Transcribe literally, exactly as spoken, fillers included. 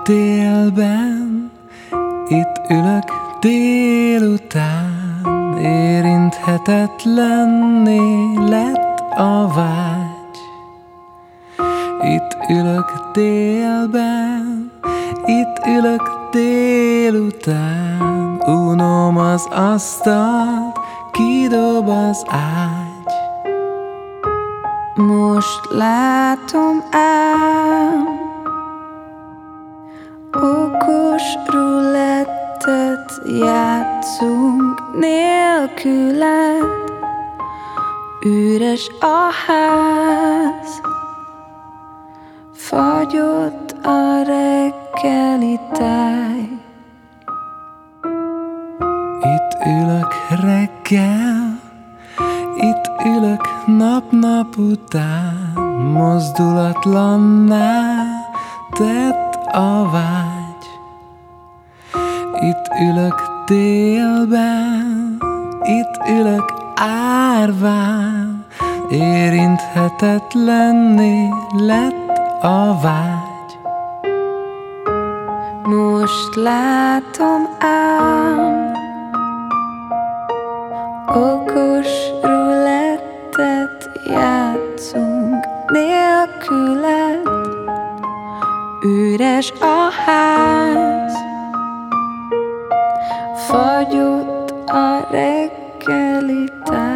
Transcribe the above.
télben, itt ülök délután, érinthetetlenné lett a vágy. Itt ülök délben, itt ülök délután, unom az asztalt, kidob az ágy. Most látom ám, okos rulettet játszunk nélküled. Üres a ház, fagyott a reggeli táj. Itt ülök reggel, itt ülök nap-nap után, mozdulatlanná tett a vágy. Itt ülök délben, itt ülök árván, érinthetetlenné lett a vágy. Most látom ám, okos rulettet játszunk nélküled. Üres a ház, fagyott a reggeli táj.